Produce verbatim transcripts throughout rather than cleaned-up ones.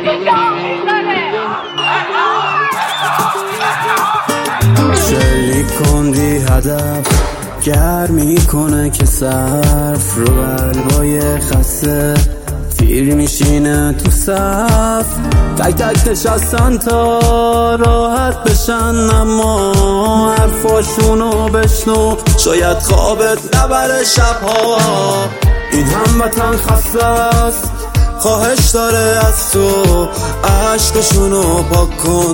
شلیک کندی هدف گر میکنه که صرف رو قلبای خسته تیر میشینه تو صف، تک تک نشستن تا راحت بشن، اما حرفاشونو بشنو شاید خوابت نبره شبها. این هموطن خسته است، خواهش داره از تو عشقشونو پاک کن،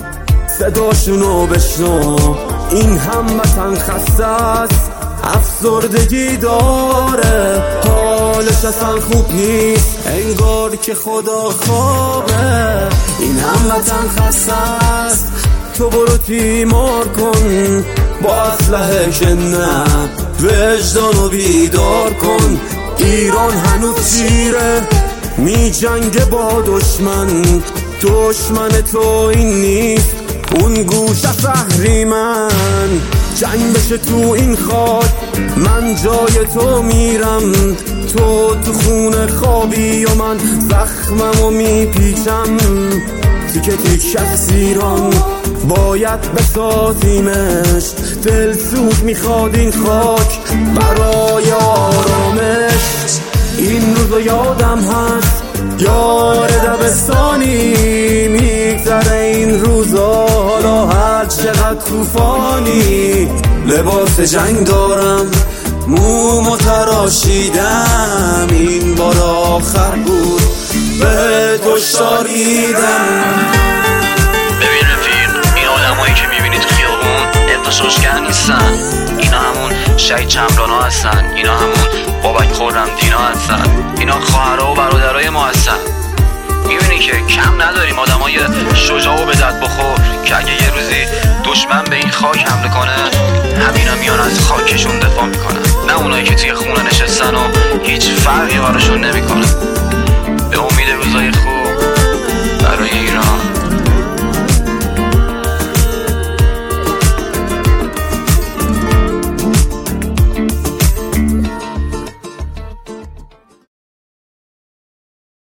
صداشونو بشنو. این هموطن خسته است، افسردگی داره، حالش اصلا خوب نیست، انگار که خدا خوابه. این هموطن خسته است، تو برو تیمار کن با اسلحه که نه، وجدانو بیدار کن. ایران هنوز شیره می جنگ با دشمن، دشمن تو این نیست اون گوش اهریمن. جنگ بشه تو این خاک، من جای تو میرم، تو تو خونه خوابی و من زخممو میپیچم. تیکه تیک از ایران باید بسازیمش، دل سوز میخواد این خاک برای آرامش. این روزو یادم هست یار دبستانی، میگذره این روزا حالا هر چقدر طوفانی. لباس جنگ دارم مومو تراشیدم، این بار آخر بود به کشتار دیدم. ببین رفیق، این آدمایی که میبینی تو خیابون اقتصاشگر نیستن، اینا همون شهید چمران ها هستن، اینا همون بابک خرمدین ها هستن، اینا خواهرها و برادرای ما هستن. میبینی که کم نداریم آدمای شجاع و به دست بخور که اگه یه روزی دشمن به این خاک حمله کنه همینا میان از خاکشون دفاع میکنن، نه اونایی که توی خونه نشستن و هیچ فرقی براشون نمیکنه.